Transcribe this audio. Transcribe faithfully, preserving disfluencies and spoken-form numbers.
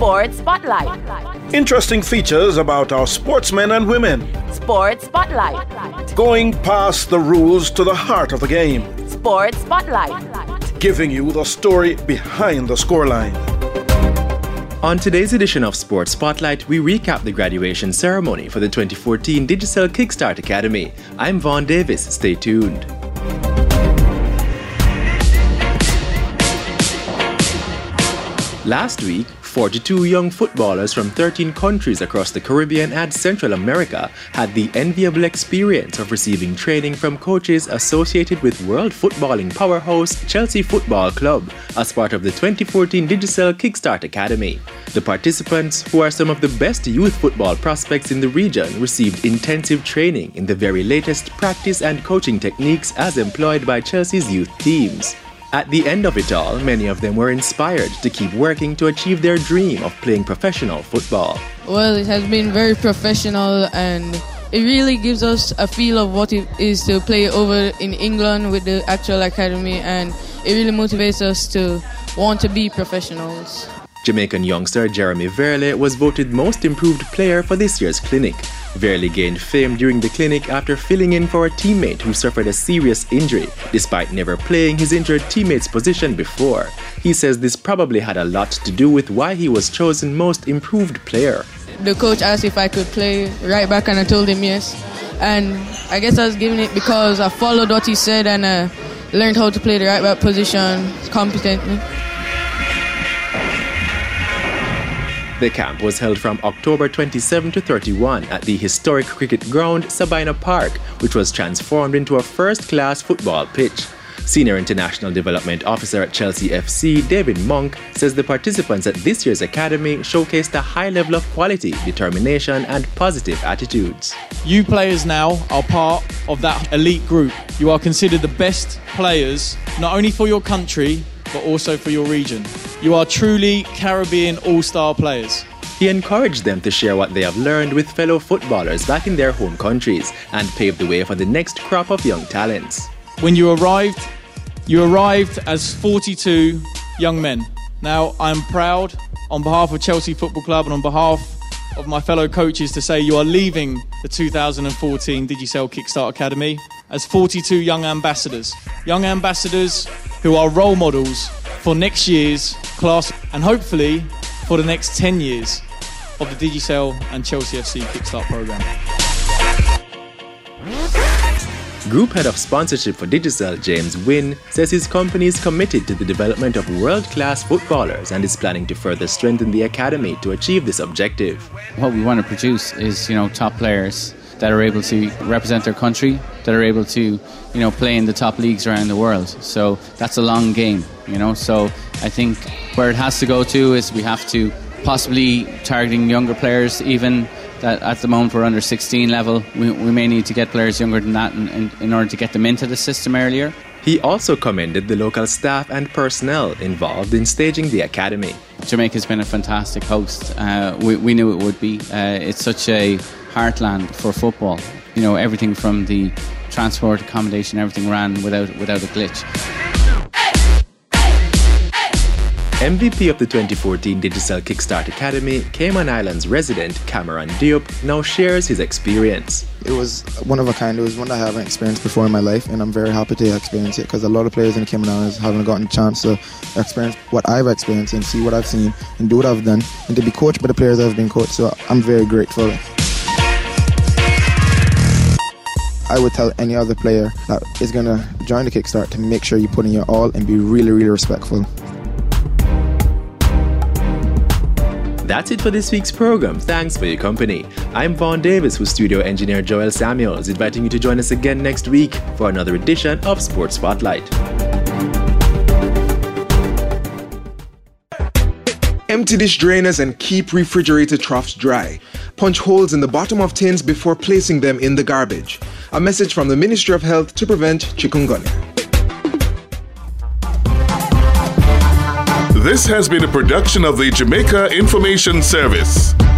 Sports Spotlight. Interesting features about our sportsmen and women. Sports Spotlight. Going past the rules to the heart of the game. Sports Spotlight. Giving you the story behind the scoreline. On today's edition of Sports Spotlight, we recap the graduation ceremony for the twenty fourteen Digicel Kickstart Academy. I'm Vaughn Davis. Stay tuned. Last week, forty-two young footballers from thirteen countries across the Caribbean and Central America had the enviable experience of receiving training from coaches associated with world footballing powerhouse Chelsea Football Club as part of the twenty fourteen Digicel Kickstart Academy. The participants, who are some of the best youth football prospects in the region, received intensive training in the very latest practice and coaching techniques as employed by Chelsea's youth teams. At the end of it all, many of them were inspired to keep working to achieve their dream of playing professional football. Well, it has been very professional, and it really gives us a feel of what it is to play over in England with the actual academy, and it really motivates us to want to be professionals. Jamaican youngster Jeremy Verley was voted Most Improved Player for this year's clinic. Verley gained fame during the clinic after filling in for a teammate who suffered a serious injury, despite never playing his injured teammate's position before. He says this probably had a lot to do with why he was chosen Most Improved Player. The coach asked if I could play right back, and I told him yes. And I guess I was giving it because I followed what he said and uh, learned how to play the right back position competently. The camp was held from October twenty-seventh to thirty-first at the historic cricket ground Sabina Park, which was transformed into a first-class football pitch. Senior International Development Officer at Chelsea F C, David Monk, says the participants at this year's academy showcased a high level of quality, determination and positive attitudes. You players now are part of that elite group. You are considered the best players, not only for your country, but also for your region. You are truly Caribbean all-star players. He encouraged them to share what they have learned with fellow footballers back in their home countries and pave the way for the next crop of young talents. When you arrived, you arrived as forty-two young men. Now, I'm proud on behalf of Chelsea Football Club and on behalf of my fellow coaches to say you are leaving the two thousand fourteen Digicel Kickstart Academy as forty-two young ambassadors. Young ambassadors who are role models for next year's class and hopefully for the next ten years of the Digicel and Chelsea F C Kickstart programme. Group Head of Sponsorship for Digicel, James Wynn, says his company is committed to the development of world-class footballers and is planning to further strengthen the academy to achieve this objective. What we want to produce is, you know, top players that are able to represent their country, that are able to, you know, play in the top leagues around the world. So that's a long game, you know. So I think where it has to go to is we have to possibly targeting younger players, even that at the moment we're under sixteen level. We, we may need to get players younger than that in, in, in order to get them into the system earlier. He also commended the local staff and personnel involved in staging the academy. Jamaica's been a fantastic host. Uh, we, we knew it would be. Uh, it's such a heartland for football. You know, everything from the transport, accommodation, everything ran without without a glitch. M V P of the twenty fourteen Digicel Kickstart Academy, Cayman Islands resident Cameron Diop now shares his experience. It was one of a kind. It was one that I haven't experienced before in my life, and I'm very happy to experience it because a lot of players in the Cayman Islands haven't gotten a chance to experience what I've experienced and see what I've seen and do what I've done and to be coached by the players I've been coached, so I'm very grateful. I would tell any other player that is going to join the Kickstart to make sure you put in your all and be really, really respectful. That's it for this week's program. Thanks for your company. I'm Vaughn Davis with studio engineer Joel Samuels, inviting you to join us again next week for another edition of Sports Spotlight. Empty dish drainers and keep refrigerator troughs dry. Punch holes in the bottom of tins before placing them in the garbage. A message from the Ministry of Health to prevent chikungunya. This has been a production of the Jamaica Information Service.